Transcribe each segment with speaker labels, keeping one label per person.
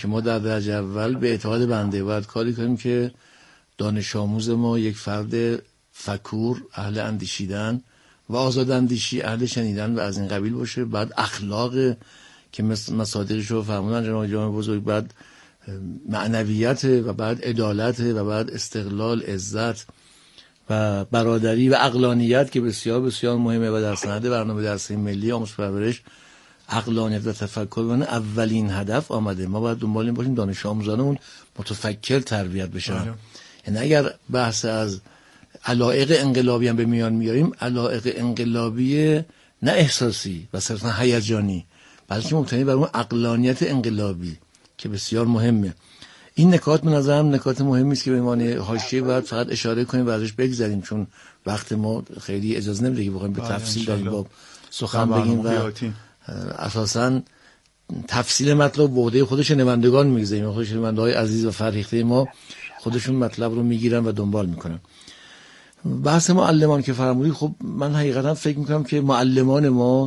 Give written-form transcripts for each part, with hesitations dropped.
Speaker 1: که ما در درجه اول به اعتقاد بنده باید کاری کنیم که دانش آموز ما یک فرد فکور، اهل اندیشیدن و آزاد اندیشی، اهل شنیدن و از این قبیل باشه. بعد اخلاق که مصادیقش رو فرمودن جناب جامع بزرگ، بعد معنویت و بعد عدالت و بعد استقلال، عزت و برادری و عقلانیت که بسیار بسیار مهمه و در سند برنامه درسی ملی آموزش پرورش عقلانیت و تفکر اولین هدف آمده. ما باید دنبال این باشیم دانش آموزانمون متفکر تربیت بشن. یعنی اگر بحث از علایق انقلابی هم به میان میاریم، علایق انقلابی نه احساسی و صرفا هیجانی، بلکه مبتنی بر اون عقلانیت انقلابی که بسیار مهمه. این نکات به نظرم نکات مهمی است که به عنوان حاشیه باید فقط اشاره کنیم و ازش بگذریم، چون وقت ما خیلی اجازه نمیده که بخوایم به تفصیل در این باب سخن بگیم و اساساً تفصیل مطلب به عهده خودش نمایندگان میگذاریم. خودش نماینده‌های عزیز و فرهیخته ما خودشون مطلب رو میگیرن و دنبال میکنن. بحث معلمان که فرمودید، خب من حقیقتا فکر میکنم که معلمان ما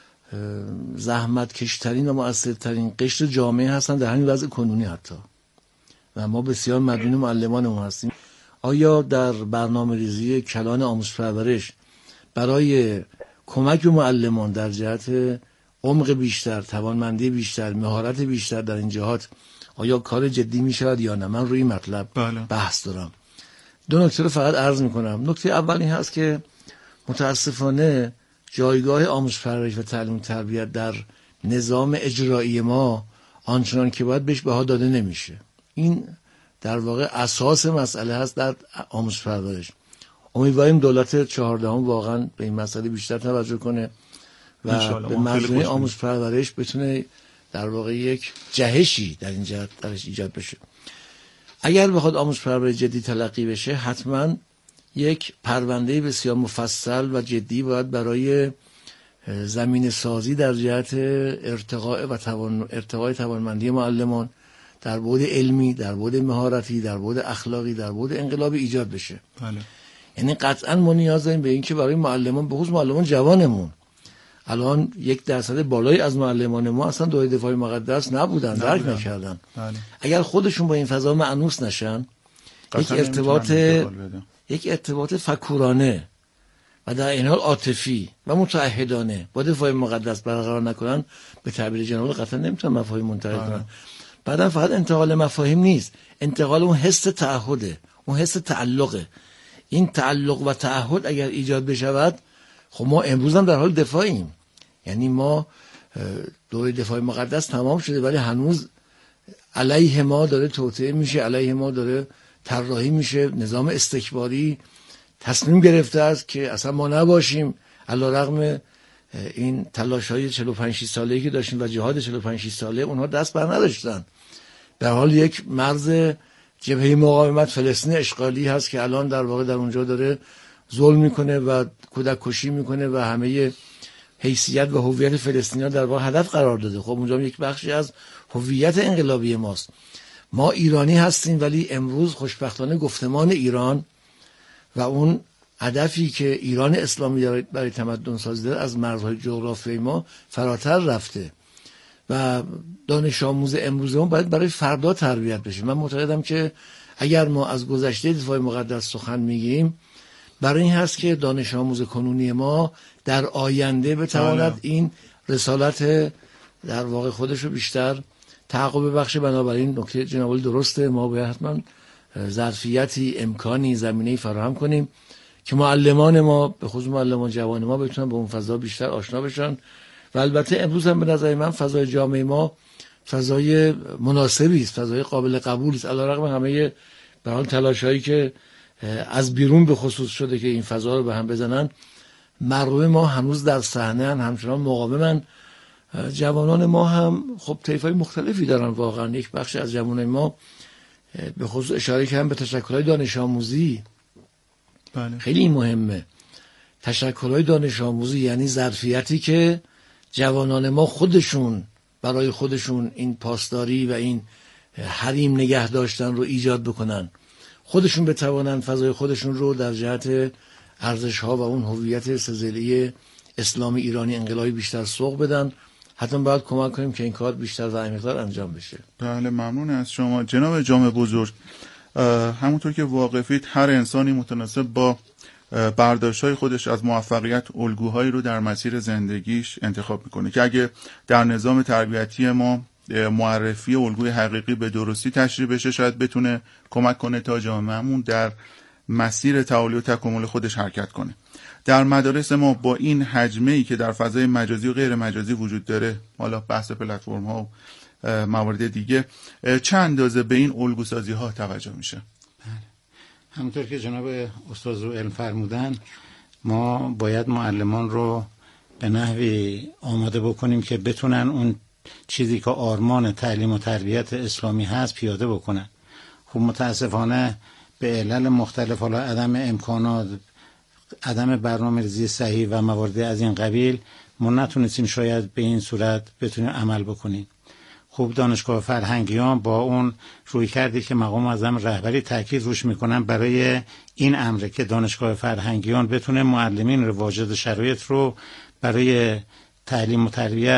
Speaker 1: زحمت کشترین و مؤثرترین قشر جامعه هستن در همین وضع کنونی حتی، و ما بسیار مدیون معلمانمون هستیم. آیا در برنامه ریزی کلان آموزش پرورش برای کمک به معلمان در جهت عمق بیشتر، توانمندی بیشتر، مهارت بیشتر در این جهات آیا کار جدی می شود یا نه؟ من روی مطلب بحث دارم. دو نکته رو فقط عرض می کنم. نکته اول این هست که متاسفانه جایگاه آموزش پرورش و تعلیم و تربیت در نظام اجرایی ما آنچنان که باید بهش بها داده نمیشه. این در واقع اساس مسئله هست در آموزش پرورش. امیدواریم دولت 14 واقعا به این مسئله بیشتر توجه کنه و به مجموعه آموزش پرورش بتونه در واقع یک جهشی در این جهت درش ایجاد بشه. اگر بخواد آموزش پرورش جدی تلقی بشه، حتما یک پرونده بسیار مفصل و جدی باید برای زمین سازی در جهت ارتقای توانمندی معلمان در بعد علمی، در بعد مهارتی، در بعد اخلاقی، در بعد انقلابی ایجاد بشه.
Speaker 2: بله.
Speaker 1: یعنی قطعا ما نیاز داریم به این که برای معلمان، به خصوص معلمان جوانمون، الان 1% بالایی از معلمان ما اصلا دوره دفاع مقدس نبودن، درک نکردن.
Speaker 2: بله.
Speaker 1: اگر خودشون با این فضا مأنوس نشن، یک ارتباط فکورانه و در این حال عاطفی و متعهدانه با دفاع مقدس برقرار نکنن، به تعبیر جناب قطعا نمیتونن مفاهیم منتقل کنن. بعدم فقط انتقال مفاهیم نیست، انتقال اون حس تعهده، اون حس تعلقه. این تعلق و تعهد اگر ایجاد بشود، خب ما امروز هم در حال دفاعیم. یعنی ما دوره دفاع مقدس تمام شده ولی هنوز علیه ما داره توطئه میشه، علیه ما داره طراحی میشه. نظام استکباری تصمیم گرفته است که اصلا ما نباشیم، علیرغم این تلاش‌های 45 ساله‌ای که داشتیم و جهاد 45 ساله، اونها دست بر نداشتن. در حال یک مرز جبهه مقاومت فلسطین اشغالی هست که الان در واقع در اونجا داره ظلم میکنه و کودک کشی میکنه و همه حیثیت و هویت فلسطینی‌ها در واقع هدف قرار داده. خب اونجا یک بخشی از هویت انقلابی ماست. ما ایرانی هستیم ولی امروز خوشبختانه گفتمان ایران و اون هدفی که ایران اسلامی برای تمدن سازی داره از مرزهای جغرافیایی ما فراتر رفته و دانش آموز امروز ما باید برای فردا تربیت بشه. من معتقدم که اگر ما از گذشته دفاع مقدس سخن میگیم، برای این هست که دانش آموز کنونی ما در آینده بتواند این رسالت در واقع خودش رو بیشتر تحقق ببخشه. بنابراین نکته جناب درسته، ما باید حتما ظرفیتی، امکانی، زمینه‌ای فراهم کنیم که معلمان ما، به خصوص معلمان جوان ما، بتونن به اون فضا بیشتر آشنا بشن. و البته امروز هم به نظر من فضای جامعه ما فضای مناسبی است، فضای قابل قبولی است، علیرغم همه به حال تلاش‌هایی که از بیرون به خصوص شده که این فضا رو به هم بزنن. مردم ما هنوز در صحنه همچنان مقاومن. جوانان ما هم خب طیف‌های مختلفی دارن. واقعا یک بخش از جوانان ما، به خصوص اشاره کردن به تشکل‌های دانش آموزی،
Speaker 2: بله.
Speaker 1: خیلی مهمه. تشکل‌های دانش آموزی یعنی ظرفیتی که جوانان ما خودشون برای خودشون این پاسداری و این حریم نگه داشتن رو ایجاد بکنن، خودشون بتوانن فضای خودشون رو در جهت ارزش‌ها و اون هویت سلسله اسلامی ایرانی انقلابی بیشتر سوق بدن حتما باید کمک کنیم که این کار بیشتر و عمیق‌تر انجام بشه.
Speaker 2: بله، ممنون از شما جناب جامع بزرگ. همونطور که واقفید هر انسانی متناسب با برداشت‌های خودش از موفقیت الگوهایی رو در مسیر زندگیش انتخاب میکنه که اگه در نظام تربیتی ما معرفی الگوی حقیقی به درستی تشریح بشه شاید بتونه کمک کنه تا جامعه‌مون در مسیر تعالی و تکامل خودش حرکت کنه. در مدارس ما با این حجمه‌ای که در فضای مجازی و غیر مجازی وجود داره، حالا بحث پلتفرم‌ها و موارد دیگه، چند اندازه به این الگوسازی‌ها توجه میشه؟
Speaker 3: همونطور که جناب استاد ذوالعلم فرمودن، ما باید معلمان رو به نحوی آماده بکنیم که بتونن اون چیزی که آرمان تعلیم و تربیت اسلامی هست پیاده بکنن. خب متاسفانه به علل مختلف، حالا عدم امکانات، عدم برنامه‌ریزی صحیح و مواردی از این قبیل، ما نتونستیم شاید به این صورت بتونیم عمل بکنیم. خوب دانشگاه فرهنگیان با اون روی کردی که مقام معظم رهبری تاکید روش میکنن برای این امر که دانشگاه فرهنگیان بتونه معلمین رو واجد شرایط رو برای تعلیم و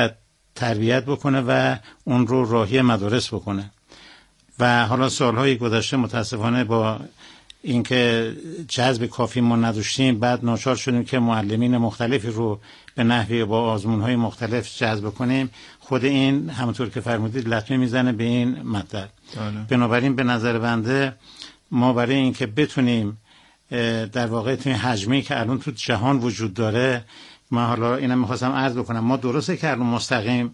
Speaker 3: تربیت بکنه و اون رو راهی مدارس بکنه. و حالا سالهای گذشته متاسفانه با اینکه جذب کافی ما نداشتیم، بعد ناچار شدیم که معلمین مختلفی رو به نحوی با آزمون‌های مختلف جذب کنیم. خود این همونطور که فرمودید لطمه میزنه به این مطلب. بنابراین به نظر بنده ما برای اینکه بتونیم در واقع توی حجمی که الان تو جهان وجود داره، ما حالا اینم میخواستم عرض بکنم، ما درسته که الان مستقیم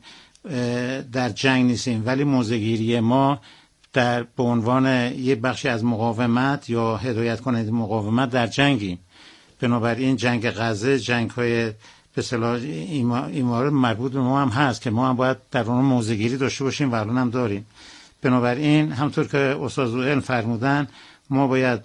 Speaker 3: در جنگ نیستیم، ولی موضع‌گیری ما به عنوان یه بخشی از مقاومت یا هدایت کننده مقاومت در جنگیم. بنابراین جنگ غزه، جنگ‌های به اصطلاح ایمار مربوط به ما هم هست که ما هم باید در اون موضع‌گیری داشته باشیم و الان هم داریم. بنابراین همطور که استاد ذوالعلم فرمودن، ما باید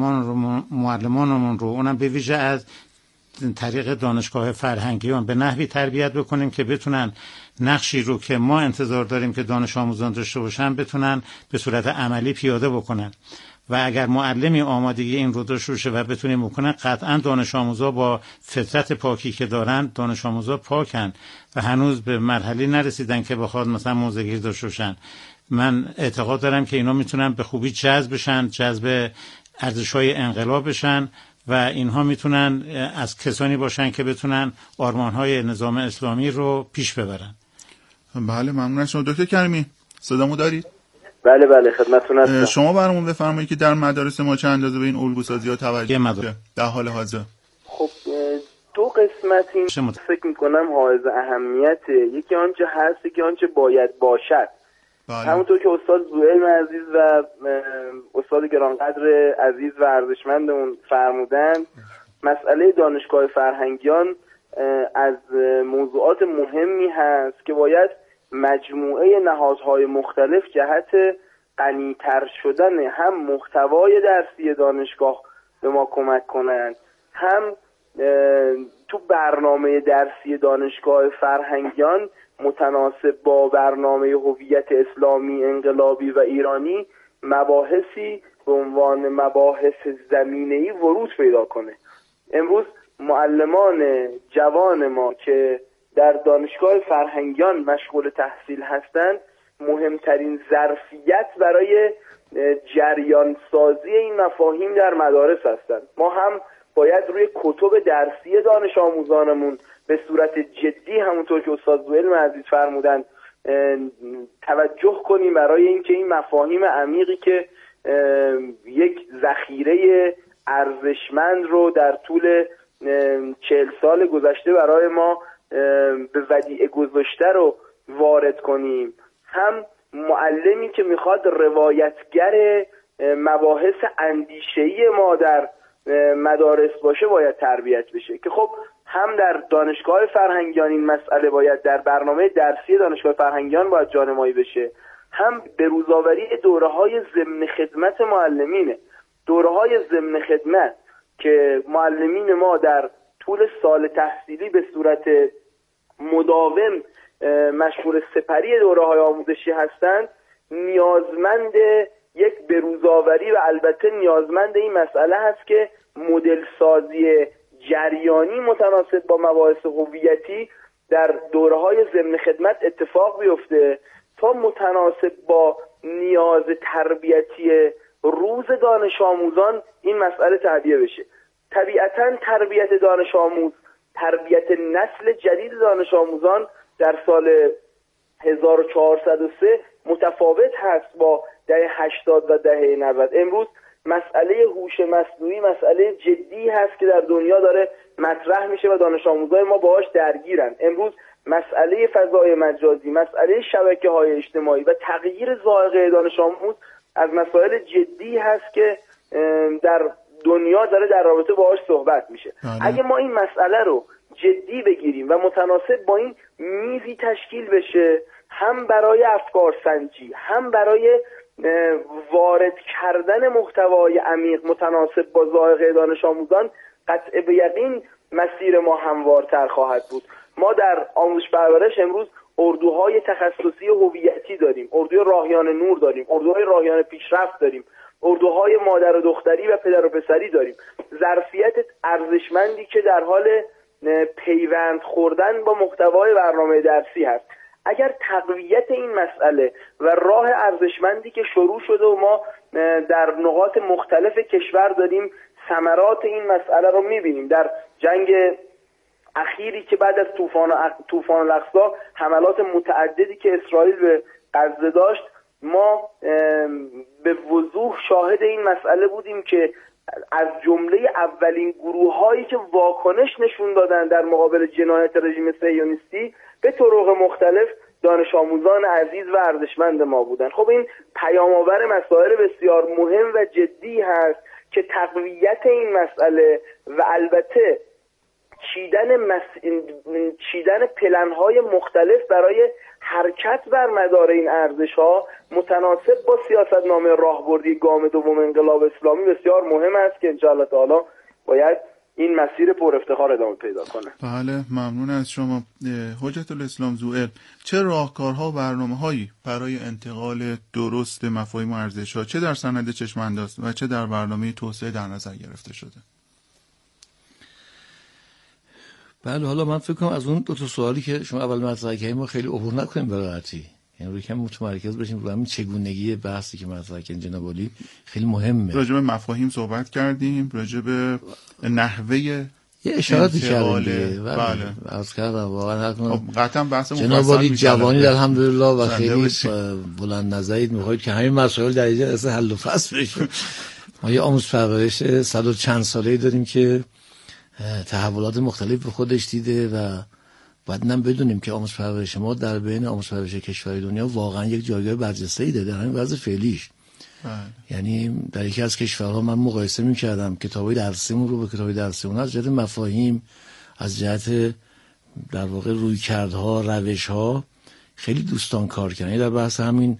Speaker 3: معلمانمون رو اونم به ویژه از طریق دانشگاه فرهنگیان به نحوی تربیت بکنیم که بتونن نقشی رو که ما انتظار داریم که دانش آموزان داشته باشن بتونن به صورت عملی پیاده بکنن. و اگر معلمی آمادگی این رو داشته باشه و بتونیم بکنن، قطعا دانش آموزا با فطرت پاکی که دارن، دانش آموزا پاکن و هنوز به مرحله نرسیدن که بخواد مثلا موضع‌گیری داشته باشن. من اعتقاد دارم که اینا میتونن به خوبی جذب بشن، جذب ارزش‌های انقلاب بشن و اینها میتونن از کسانی باشن که بتونن آرمان‌های نظام اسلامی رو پیش ببرن.
Speaker 2: بله، ممنون از شما دکتر کریمی. صدامو دارید؟
Speaker 4: بله خدمتتون هستم.
Speaker 2: شما برامون بفرمایید که در مدارس ما چند اندازه به این الگوسازی‌ها توجه میشه در حال حاضر؟
Speaker 4: خب دو قسمت این فکر می‌کنم حائز اهمیته. یکی آنچه هست، یکی آنچه باید باشد. همونطور که استاد ذوالعلم عزیز و استاد گرانقدر عزیز و ارزشمندمون فرمودن، مسئله دانشگاه فرهنگیان از موضوعات مهمی هست که باید مجموعه نهادهای مختلف جهت غنی‌تر شدن هم محتوای درسی دانشگاه به ما کمک کنند، هم تو برنامه درسی دانشگاه فرهنگیان متناسب با برنامه هویت اسلامی انقلابی و ایرانی مباحثی به عنوان مباحث زمینه‌ای ورود پیدا کنه. امروز معلمان جوان ما که در دانشگاه فرهنگیان مشغول تحصیل هستند، مهمترین ظرفیت برای جریان سازی این مفاهیم در مدارس هستند. ما هم باید روی کتب درسی دانش آموزانمون به صورت جدی، همونطور که استاد ذوالعلم عزیز فرمودن، توجه کنیم برای اینکه این مفاهیم عمیقی که یک ذخیره ارزشمند رو در طول 40 سال گذشته برای ما به ودیعه گذاشته رو وارد کنیم. هم معلمی که میخواد روایتگر مباحث اندیشه‌ای ما در مدارس باشه باید تربیت بشه، که خب هم در دانشگاه فرهنگیان این مسئله باید در برنامه درسی دانشگاه فرهنگیان باید جانمایی بشه، هم به روزآوری دوره‌های ضمن خدمت معلمینه. دوره‌های ضمن خدمت که معلمین ما در طول سال تحصیلی به صورت مداوم مشغول سپری دوره‌های آموزشی هستند، نیازمند یک بروزآوری و البته نیازمند این مسئله هست که مدل سازی جریانی متناسب با مباحث هویتی در دوره‌های ضمن خدمت اتفاق بیفته تا متناسب با نیاز تربیتی روز دانش آموزان این مسئله تعبیه بشه. طبیعتاً تربیت دانش آموز، تربیت نسل جدید دانش آموزان در سال 1403 متفاوت هست با دهه 80 و دهه 90. امروز مسئله هوش مصنوعی مسئله جدی هست که در دنیا داره مطرح میشه و دانش آموزای ما باهاش درگیرن. امروز مسئله فضای مجازی، مسئله شبکه‌های اجتماعی و تغییر ذائقه دانش آموز از مسائل جدی هست که در دنیا داره در رابطه باهاش صحبت میشه. اگه ما این مسئله رو جدی بگیریم و متناسب با این میزی تشکیل بشه، هم برای افکار سنجی، هم برای وارد کردن محتوای عمیق متناسب با ذائقه دانش آموزان، قطع به یقین مسیر ما هموارتر خواهد بود. ما در آموزش پرورش امروز اردوهای تخصصی هویتی داریم، اردوی راهیان نور داریم، اردوهای راهیان پیشرفت داریم، اردوهای مادر و دختری و پدر و پسری داریم. ظرفیت ارزشمندی که در حال پیوند خوردن با محتوای برنامه درسی هست. اگر تقویت این مسئله و راه ارزشمندی که شروع شده و ما در نقاط مختلف کشور داریم ثمرات این مسئله رو می‌بینیم، در جنگ اخیری که بعد از طوفان الاقصی حملات متعددی که اسرائیل به غزه داشت، ما به وضوح شاهد این مسئله بودیم که از جمله اولین گروه‌هایی که واکنش نشون دادن در مقابل جنایت رژیم صهیونیستی به طرق مختلف دانش آموزان عزیز و ارزشمند ما بودن. خب این پیام‌آور مسائل بسیار مهم و جدی هست که تقویت این مسئله و البته چیدن پلن‌های مختلف برای حرکت بر مدار این ارزش‌ها متناسب با سیاستنامه راهبردی گام دوم انقلاب اسلامی بسیار مهم است که انشاءالله تعالی باید این مسیر پر افتخار ادامه پیدا کنه.
Speaker 2: بله، ممنون از شما. حجت الاسلام زوئل، چه راهکارها و برنامه‌هایی برای انتقال درست مفاهیم و ارزش‌ها چه در سند چشم‌انداز و چه در برنامه توسعه در نظر گرفته شده؟
Speaker 1: بله، حالا من فکر کنم از اون دو تا سوالی که شما اول مطرح کردید ما خیلی عبور نکنیم به راحتی، یعنی روی کم متمرکز بشیم روی همین چگونگی بحثی که مطرح کردین جناب عالی، خیلی مهمه.
Speaker 2: راجع به مفاهیم صحبت کردیم، راجع به نحوه
Speaker 1: یه اشاراتی کردیم.
Speaker 2: بله،
Speaker 1: عرض کردم واقعا
Speaker 2: قطعا بحث
Speaker 1: جناب عالی جوانی الحمدلله و خیلی بلند نظرید، میخواید که همین مسائل در اینجا حل و فصل بشه. ما یه آموزش پرورش 100 و چند ساله‌ای داریم که تحولات مختلف به خودش دیده و باید هم بدونیم که آموزش پرورش ما در بین آموزش پرورش کشورهای دنیا واقعا یک جایگاه برجسته‌ای داره، همین وضع فعلیش. یعنی در یکی از کشورها من مقایسه می‌کردم کتابای درسیمون رو با کتابای درسیمون از جهت مفاهیم، از جهت در واقع رویکردها، روش‌ها خیلی دوستان کار کردن. در بحث همین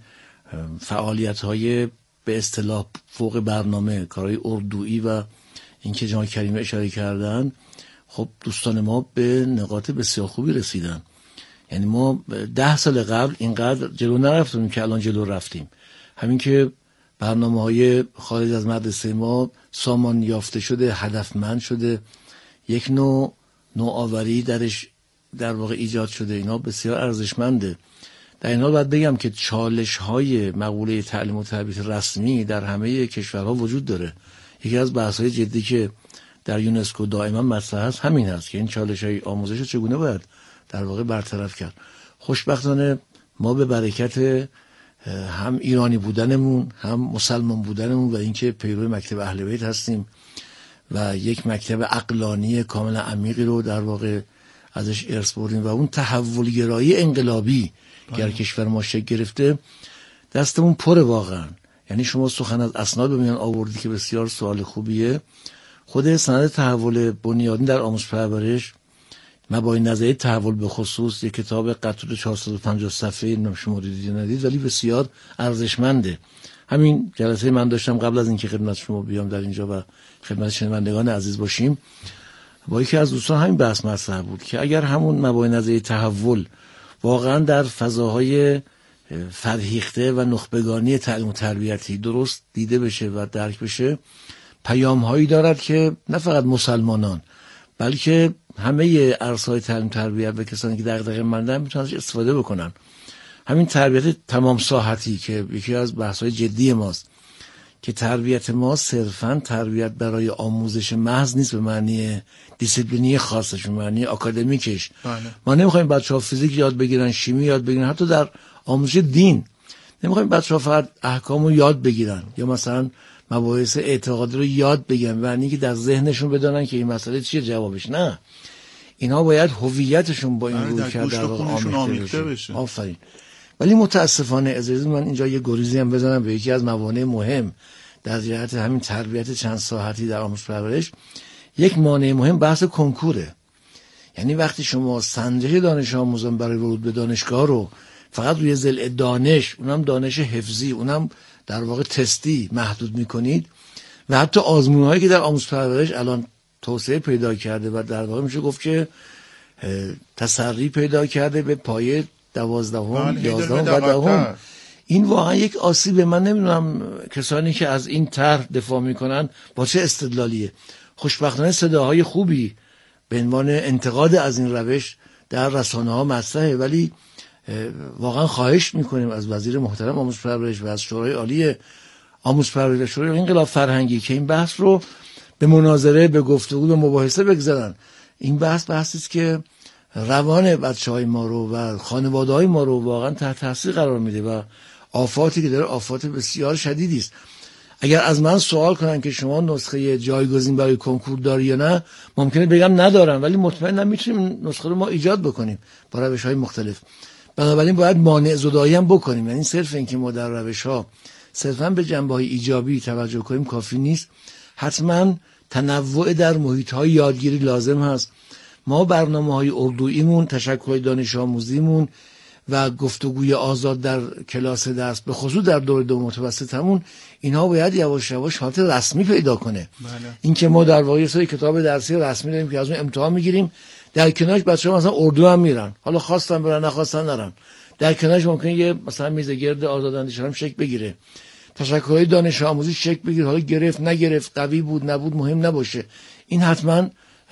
Speaker 1: فعالیت‌های به اصطلاح فوق برنامه، کارهای اردویی و اینکه جناب کریمه اشاره کردن، خب دوستان ما به نقاط بسیار خوبی رسیدن. یعنی ما 10 سال قبل اینقدر جلو نرفتیم که الان جلو رفتیم. همین که برنامه‌های خارج از مدرسه ما سامان یافته شده، هدفمند شده، یک نوآوری درش در واقع ایجاد شده، اینا بسیار ارزشمنده. در این حال باید بگم که چالش‌های مقوله تعلیم و تربیت رسمی در همه کشورها وجود داره. یکی از بحث‌های جدی که در یونسکو دائما مطرح است همین هست که این چالش‌های آموزش رو چگونه باید در واقع برطرف کرد. خوشبختانه ما به برکت هم ایرانی بودنمون، هم مسلمان بودنمون و اینکه پیرو مکتب اهل بیت هستیم و یک مکتب عقلانی کاملا عمیقی رو در واقع ازش ارث بردیم و اون تحولگرایی انقلابی که در کشور ما شکل گرفته دستمون پره واقعا. یعنی شما سخن از اسناد به میان آوردی که بسیار سوال خوبیه. خود سند تحول بنیادین در آموزش پرورش، مبانی نظریه تحول به خصوص، یک کتاب قطور 450 صفحه‌ای شما دیدید ندید ولی بسیار ارزشمنده. همین جلسه من داشتم قبل از اینکه خدمت شما بیام در اینجا و خدمت شنوندگان عزیز باشیم، با یکی از دوستان همین بحث مطرح بود که اگر همون مبانی نظریه تحول واقعا در فضاهای فرهیخته و نخبگانی تعلیم و تربیتی درست دیده بشه و درک بشه، پیام‌هایی دارد که نه فقط مسلمانان بلکه همه عرصه‌های تعلیم تربیت و کسانی که دغدغه‌مندن میتونن ازش استفاده بکنن. همین تربیت تمام ساحتی که یکی از بحث‌های جدی ماست، که تربیت ما صرفاً تربیت برای آموزش محض نیست به معنی دیسیپلینی خاصش، به معنی آکادمیکش. ما نمیخوایم بچه‌ها فیزیک یاد بگیرن، شیمی یاد بگیرن، حتی در آموزش دین نمیخوایم بچه‌ها فقط احکام رو یاد بگیرن یا مثلا مباحث اعتقادی رو یاد بگیرن، یعنی که در ذهنشون بدونن که این مسئله چیه جوابش. نه، اینا باید هویتشون با این روی کرده در واقع آمیخته بشه. آفرین. ولی متاسفانه اجازه من اینجا یه گریزی هم بزنم به یکی از موانع مهم در جهت همین تربیت چند ساعتی در آموزش پرورش. یک مانع مهم بحث کنکوره. یعنی وقتی شما سنجش دانش آموزان برای ورود به دانشگاه رو فقط روی ضلع دانش، اونم دانش حفظی، اونم در واقع تستی محدود میکنید و حتی آزمون‌هایی که در آموزش پرورش الان توسعه پیدا کرده و در واقع میشه گفت که تسری پیدا کرده به پایه 12ام 11ام و 10ام، این واقعا یک آسیبه. من نمیدونم کسانی که از این طرح دفاع میکنن با چه استدلالیه. خوشبختانه صداهای خوبی به عنوان انتقاد از این روش در رسانه‌ها مطرحه، ولی واقعا خواهش میکنیم از وزیر محترم آموزش پرورش و از شورای عالی آموزش پرورش و شورای انقلاب فرهنگی که این بحث رو به مناظره، به گفتگو، به مباحثه بگذارن. این بحثی است که روان بچه‌های ما رو و خانواده‌های ما رو واقعا تحت تاثیر قرار میده و آفاتی که داره آفات بسیار شدیدی است. اگر از من سوال کنن که شما نسخه جایگزین برای کنکور داری یا نه، ممکنه بگم ندارم، ولی مطمئنم میتونیم نسخه رو ما ایجاد بکنیم با روش‌های مختلف. بنابراین باید مانع زدایی هم بکنیم. یعنی صرف اینکه ما در روش‌ها صرفاً به جنبه‌های ایجابی توجه کنیم کافی نیست. حتما تنوع در محیط‌های یادگیری لازم هست. ما برنامه‌های اردوییمون، تشکل‌های دانش آموزیمون و گفتگوی آزاد در کلاس درس، به خصوص در دوره دوم متوسطمون، اینها باید یواش یواش حالت رسمی پیدا کنه. اینکه ما در واقع سری کتاب درسی رسمی داریم که از اون امتحان میگیریم، در کنارش بچه‌ها مثلا اردو هم میرن، حالا خواستن برن نخواستن نرن، در کنارش ممکنه یه مثلا میزگرد آزاداندیشی هم شکل بگیره، تشکل‌های دانش آموزی شکل بگیره، حالا گرفت نگرفت، قوی بود نبود مهم نباشه. این حتما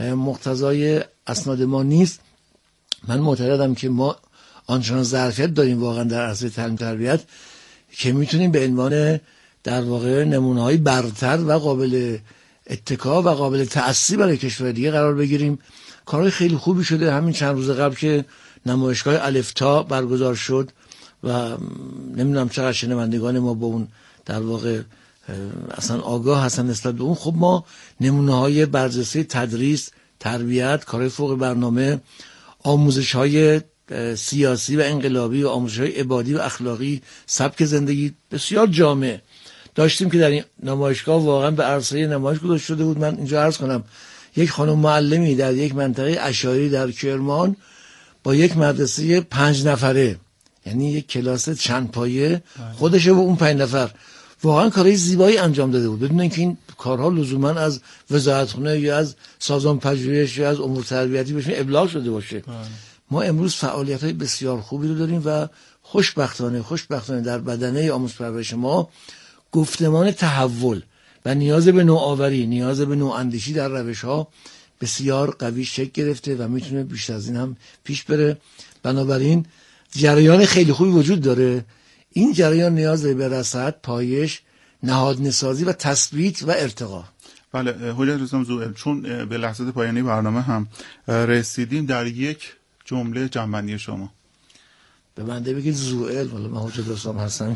Speaker 1: مقتضای اسناد ما نیست. من معتقدم که ما آنچنان ظرفیت داریم واقعا در عرصه تعلیم تربیت که میتونیم به عنوان در واقع نمونه‌های برتر و قابل اتکا و قابل تأسی برای کشور دیگه قرار بگیریم. کارهای خیلی خوبی شده. همین چند روز قبل که نمایشگاه الفتا برگزار شد و نمیدونم چقدر شنوندگان ما با اون در واقع اصلا آگاه هستن نسبت به اون. خب ما نمونه‌های برجسته تدریس، تربیت، کارهای فوق برنامه، آموزش‌های سیاسی و انقلابی و آموزش‌های عبادی و اخلاقی، سبک زندگی بسیار جامع داشتیم که در این نمایشگاه واقعا به عرصه نمایش گذاشته شده بود. من اینجا عرض کنم یک خانم معلمی در یک منطقه اشعاری در کرمان با یک مدرسه 5 نفره، یعنی یک کلاس چند پایه، خودش و اون 5 نفر واقعا کارهای زیبایی انجام داده بود، بدون اینکه این کارها لزوما از وزارتخونه یا از سازمان پژوهش یا از امور تربیتی بهشون ابلاغ شده باشه. ما امروز فعالیت‌های بسیار خوبی رو داریم و خوشبختانه در بدنه آموزش پرورش ما گفتمان تحول و نیاز به نوآوری، نیاز به نواندیشی در روش‌ها بسیار قوی شکل گرفته و میتونه بیشتر از این هم پیش بره. بنابراین جریان خیلی خوبی وجود داره. این جریان نیاز به رصد، پایش، نهادنسازی و تثبیت و ارتقا.
Speaker 2: بله حجت رستم زوئل، چون به لحظات پایانی برنامه هم رسیدیم، در یک جمله جنبندی شما.
Speaker 1: به بنده بگید زوئل، والا من حجت رستم هستم.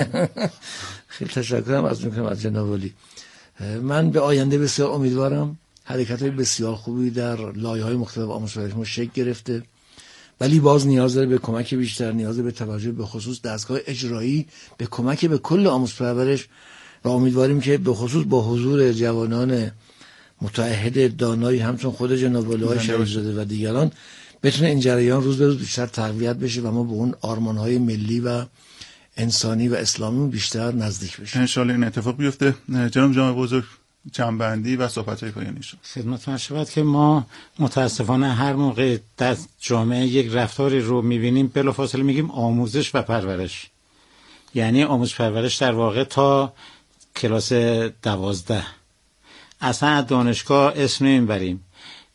Speaker 1: خیلی تشکرم از میکنم از جناب عالی. من به آینده بسیار امیدوارم. حرکت‌های بسیار خوبی در لایه‌های مختلف آموزش پرورش ما شکل گرفته، ولی باز نیاز داره به کمک بیشتر، نیاز به توجه به خصوص دستگاه اجرایی، به کمک به کل آموزش پرورش و امیدواریم که به خصوص با حضور جوانان متعهد دانایی همچون خود جناب عالی شریف‌زاده و دیگران بتونه این جریان روز به روز بیشتر تقویت بشه و ما به اون آرمان‌های ملی و انسانی و اسلامی بیشتر نزدیک بشیم.
Speaker 2: ان شاءالله این اتفاق بیفته. جناب جامع بزرگ، جنبندی و صحبت‌های پایانی شما.
Speaker 3: خدمتتون شود که ما متاسفانه هر موقع در جامعه یک رفتاری رو می‌بینیم بلافاصله میگیم آموزش و پرورش. یعنی آموزش پرورش در واقع تا کلاس 12. اصلا دانشگاه اسم نمیبریم.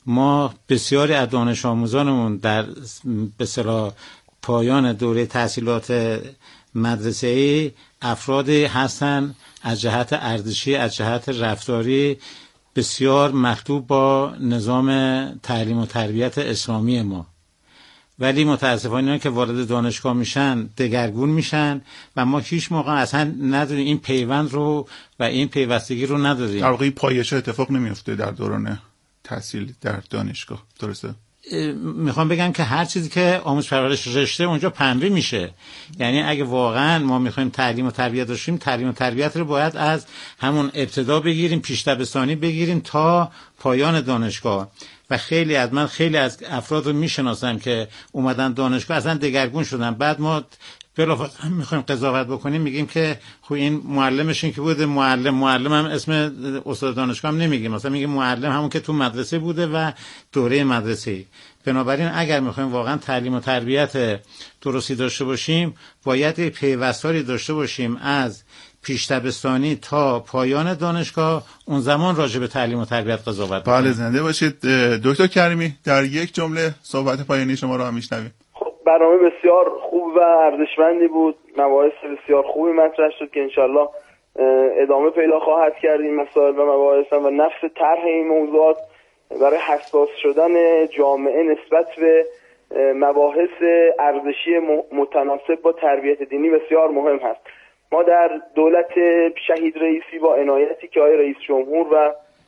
Speaker 3: ما بسیاری از دانش آموزانمون در به اصطلاح پایان دوره تحصیلات مدرسه‌ای افرادی هستن از جهت ارزشی، از جهت رفتاری بسیار مخلوط با نظام تعلیم و تربیت اسلامی ما، ولی متاسفانه اینا که وارد دانشگاه میشن دگرگون میشن و ما هیچ موقع اصلا نداریم این پیوند رو و این پیوستگی رو نداریم.
Speaker 2: در واقع پایش اتفاق نمیفته در دوران تحصیل در دانشگاه، درسته؟
Speaker 3: میخوام بگم که هر چیزی که آموزش پرورش رشته اونجا پنبه میشه. یعنی اگه واقعا ما میخوایم تعلیم و تربیت داشتیم، تعلیم و تربیت رو باید از همون ابتدا بگیریم، پیش دبستانی بگیریم تا پایان دانشگاه. و خیلی از افراد رو میشناسم که اومدن دانشگاه اصلا دگرگون شدن. بعد ما بلافاصله میخوایم قضاوت بکنیم، میگیم که خب این معلمشون که بوده، معلم هم اسم استاد دانشگاه هم نمیگیم، مثلا میگیم معلم همون که تو مدرسه بوده و دوره مدرسه‌ای. بنابراین اگر میخوایم واقعا تعلیم و تربیت درستی داشته باشیم، باید پیوستاری داشته باشیم از پیش دبستانی تا پایان دانشگاه. اون زمان راجع به تعلیم و تربیت قضاوت
Speaker 2: بله، زنده باشید دکتر کریمی. در یک جمله صحبت پایانی شما رو هم میشنویم.
Speaker 4: برنامه بسیار خوب و ارزشمندی بود، مباحث بسیار خوبی مطرح شد که انشالله ادامه پیدا خواهد کرد این مسائل و مباحث و نفس طرح این موضوعات برای حساس شدن جامعه نسبت به مباحث ارزشی متناسب با تربیت دینی بسیار مهم هست. ما در دولت شهید رئیسی با عنایتی که آقای رئیس جمهور و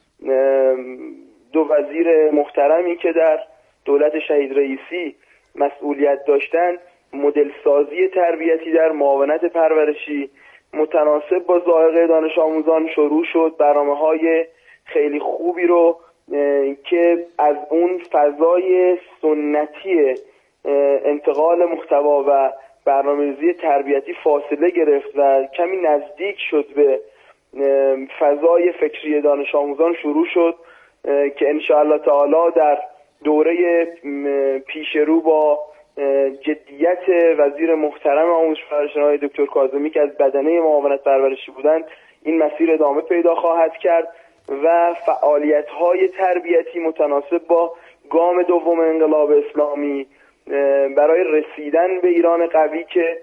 Speaker 4: دو وزیر محترمی که در دولت شهید رئیسی مسئولیت داشتن، مدل سازی تربیتی در معاونت پرورشی متناسب با ذائقه دانش آموزان شروع شد. برنامه‌های خیلی خوبی رو که از اون فضای سنتی انتقال محتوا و برنامه‌ریزی تربیتی فاصله گرفت و کمی نزدیک شد به فضای فکری دانش آموزان شروع شد که انشاءالله تعالی در دوره پیش رو با جدیت وزیر محترم آموزش پرورش آقای دکتر کاظمی که از بدنه معاونت پرورشی بودند این مسیر ادامه پیدا خواهد کرد و فعالیت‌های تربیتی متناسب با گام دوم انقلاب اسلامی برای رسیدن به ایران قوی که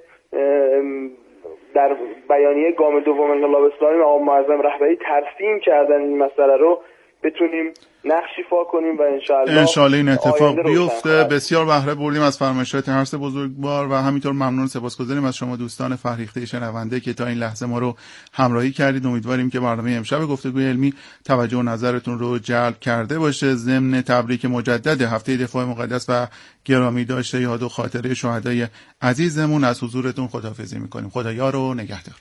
Speaker 4: در بیانیه گام دوم انقلاب اسلامی آقا معظم رهبری ترسیم کردن این مسئله رو بتونیم نقش ایفا کنیم و انشالله
Speaker 2: این اتفاق بیفته. بسیار بهره بردیم از فرمایشات هر سه بزرگوار و همینطور ممنون سپاسگزاریم از شما دوستان فرهیخته شنونده که تا این لحظه ما رو همراهی کردید. امیدواریم که برنامه امشب گفتگوی علمی توجه و نظرتون رو جلب کرده باشه. ضمن تبریک مجدد هفته دفاع مقدس و گرامی داشته یاد و خاطره شهدای عزیزمون از حضورتون خداحافظی می‌کنیم. خدا یار و نگهدار.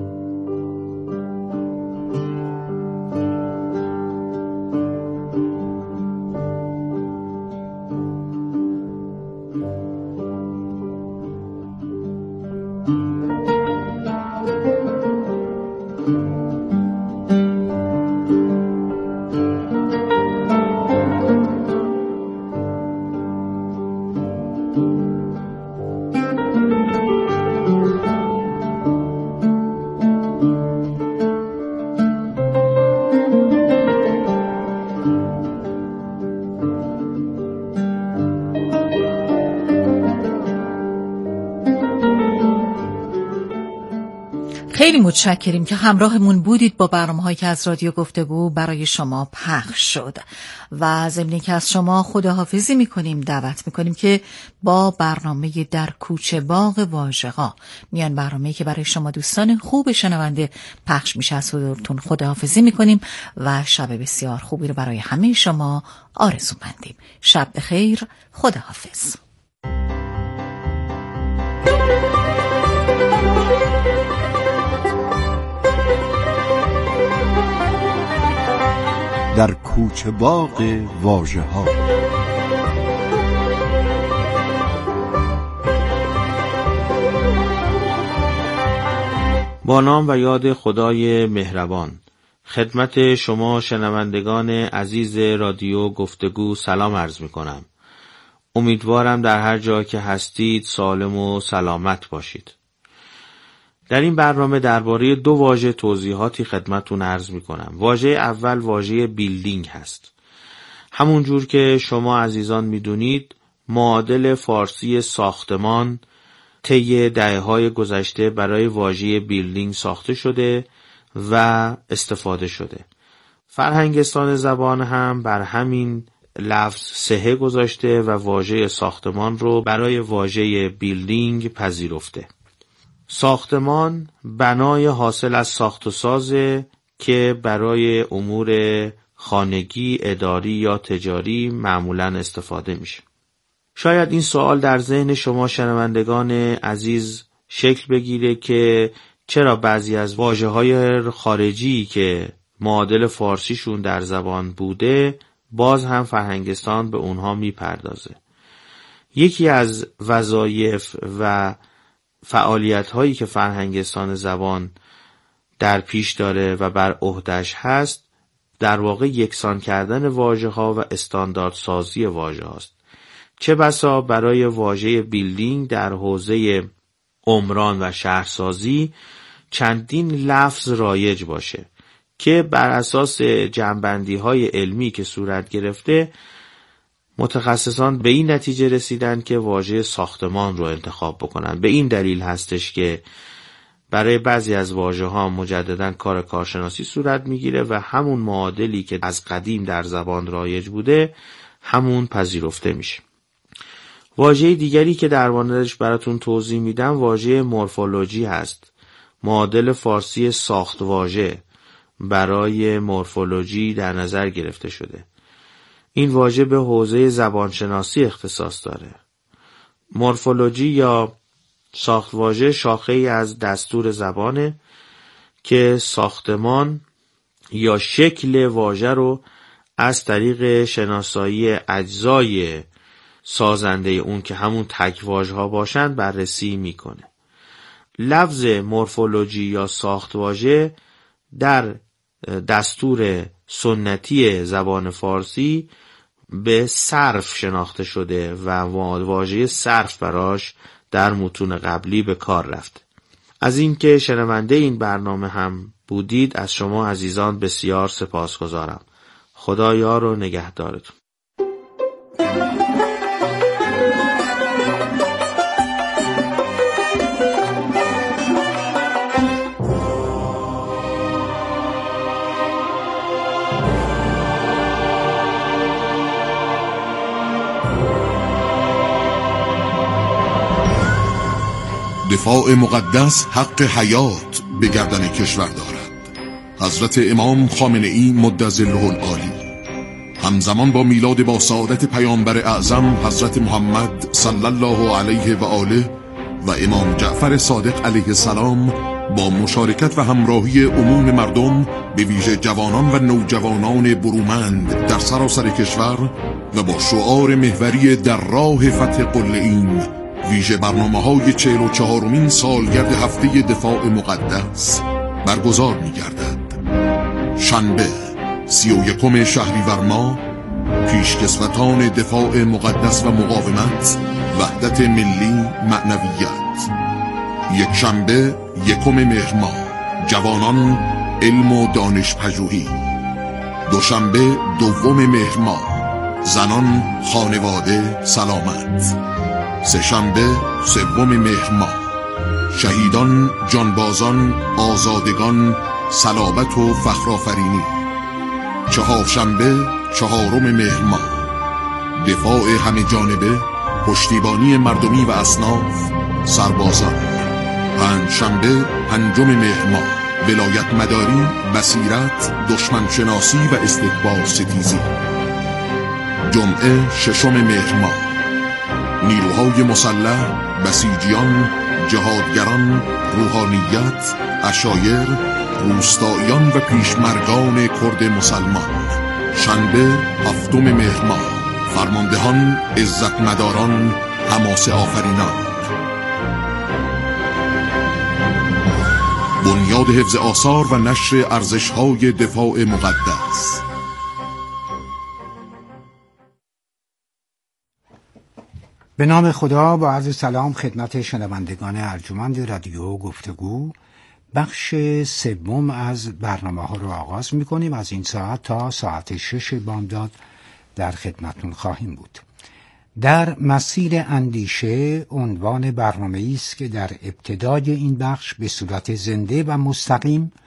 Speaker 5: خیلی متشکریم که همراهمون بودید با برنامه‌هایی که از رادیو گفتگو برای شما پخش شد و ضمن اینکه از شما خداحافظی می‌کنیم، دعوت می‌کنیم که با برنامه در کوچه باغ واژه‌ها میان برنامه‌ای که برای شما دوستان خوب شنونده پخش میشه از حضورتون خداحافظی می‌کنیم و شب بسیار خوبی رو برای همه شما آرزو مندیم. شب بخیر، خداحافظ.
Speaker 6: در کوچه باغ واژه‌ها.
Speaker 7: با نام و یاد خدای مهربان خدمت شما شنوندگان عزیز رادیو گفتگو سلام عرض می کنم. امیدوارم در هر جا که هستید سالم و سلامت باشید. در این برنامه درباره دو واژه توضیحاتی خدمتتون عرض می‌کنم. واژه اول واژه بیلدینگ هست. همون جور که شما عزیزان میدونید معادل فارسی ساختمان طی دهه‌های گذشته برای واژه بیلدینگ ساخته شده و استفاده شده. فرهنگستان زبان هم بر همین لفظ سهه گذاشته و واژه ساختمان رو برای واژه بیلدینگ پذیرفته. ساختمان بنای حاصل از ساخت و سازه که برای امور خانگی، اداری یا تجاری معمولاً استفاده میشه. شاید این سوال در ذهن شما شنوندگان عزیز شکل بگیره که چرا بعضی از واژه‌های خارجی که معادل فارسیشون در زبان بوده باز هم فرهنگستان به اونها میپردازه. یکی از وظایف و فعالیت‌هایی که فرهنگستان زبان در پیش داره و بر عهده‌اش هست در واقع یکسان کردن واژه‌ها و استاندارد سازی واژه‌هاست. چه بسا برای واژه بیلدینگ در حوزه عمران و شهرسازی چندین لفظ رایج باشه که بر اساس جنبندی‌های علمی که صورت گرفته متخصصان به این نتیجه رسیدن که واژه ساختمان رو انتخاب بکنن. به این دلیل هستش که برای بعضی از واژه‌ها مجدداً کار کارشناسی صورت میگیره و همون معادلی که از قدیم در زبان رایج بوده همون پذیرفته میشه. واژه دیگری که در موردش براتون توضیح میدم واژه مورفولوژی هست. معادل فارسی ساخت واژه برای مورفولوژی در نظر گرفته شده. این واژه به حوزه زبانشناسی اختصاص داره. مورفولوژی یا ساخت واژه شاخه‌ای از دستور زبانه که ساختمان یا شکل واژه رو از طریق شناسایی اجزای سازنده اون که همون تک واژه‌ها باشند بررسی میکنه. لفظ مورفولوژی یا ساخت واژه در دستور سنتی زبان فارسی به صرف شناخته شده و واژه صرف براش در متون قبلی به کار رفته. از اینکه شنونده این برنامه هم بودید از شما عزیزان بسیار سپاسگزارم. خدا یار و نگهدارتون.
Speaker 8: دفاع مقدس حق حیات به گردن کشور دارد. حضرت امام خامنه ای مدظله العالی همزمان با میلاد با سعادت پیامبر اعظم حضرت محمد صلی الله علیه و آله و امام جعفر صادق علیه السلام با مشارکت و همراهی عموم مردم به ویژه جوانان و نوجوانان برومند در سراسر کشور و با شعار محوری در راه فتح قله‌این ویژه برنامه‌های 44مین سالگرد هفته دفاع مقدس برگزار می‌گردد. شنبه 31 شهریور ماه پیشکسوتان دفاع مقدس و مقاومت وحدت ملی معنویت. یک شنبه 1 مهر ماه جوانان علم و دانش پژوهی. دوشنبه 2 مهر ماه زنان خانواده سلامت. سه‌شنبه 3 مهر ماه شهیدان جانبازان آزادگان صلابت و فخرآفرینی. چهارشنبه 4 مهر ماه دفاع همه جانبه پشتیبانی مردمی و اصناف سربازان. پنجشنبه 5 مهر ماه ولایت مداری بصیرت دشمن شناسی و استکبار ستیزی. جمعه 6 مهر ماه نیروهای مسلح بسیجیان جهادگران روحانیت عشایر روستاییان و پیشمرگان کرد مسلمان. شنبه 7 مهر ماه فرماندهان عزت مداران حماسه آفرینان. بنیاد حفظ آثار و نشر ارزش‌های دفاع مقدس.
Speaker 9: به نام خدا با عرض سلام خدمت شنوندگان ارجمند رادیو گفتگو. بخش 3 از برنامه ها رو آغاز می‌کنیم. از این ساعت تا ساعت 6 بامداد در خدمتون خواهیم بود. در مسیر اندیشه عنوان برنامه‌ای است که در ابتدای این بخش به صورت زنده و مستقیم